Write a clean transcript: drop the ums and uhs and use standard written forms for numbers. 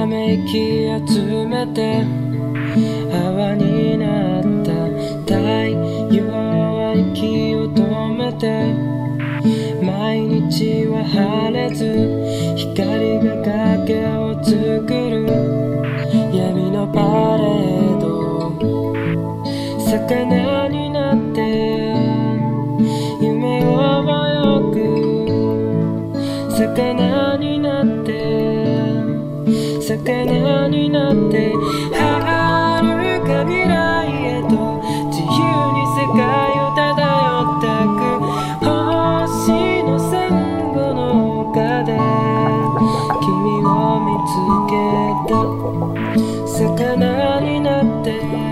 ため息集めて泡になった太陽は息を止めて毎日は晴れず光が影を作る闇のパレード魚になって夢を泳ぐ魚になって魚になって遥か未来へと自由に世界を漂ってく星の珊瑚の丘で君を見つけた魚になって